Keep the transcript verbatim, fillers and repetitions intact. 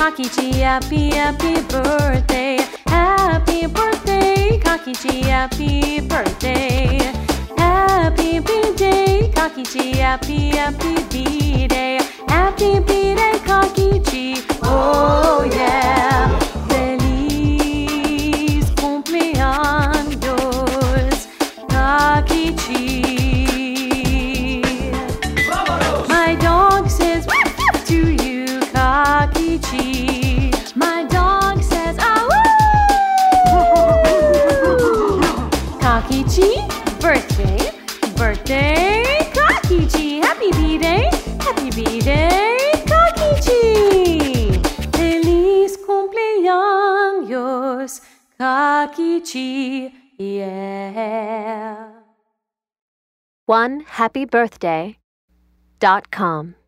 Kakichi, happy, happy birthday. Happy birthday, Kakichi, happy birthday. Happy B-Day, Kakichi, happy, happy B-Day. Happy B-Day, Kakichi, oh yeah. Feliz cumpleaños, Kakichi. My dog says to you, Kakichi. My dog says, ah woo! Kakichi, birthday, birthday, Kakichi. Happy B-Day, happy B-Day, Kakichi. Feliz cumpleaños, Kakichi, yeah. one happy birthday dot com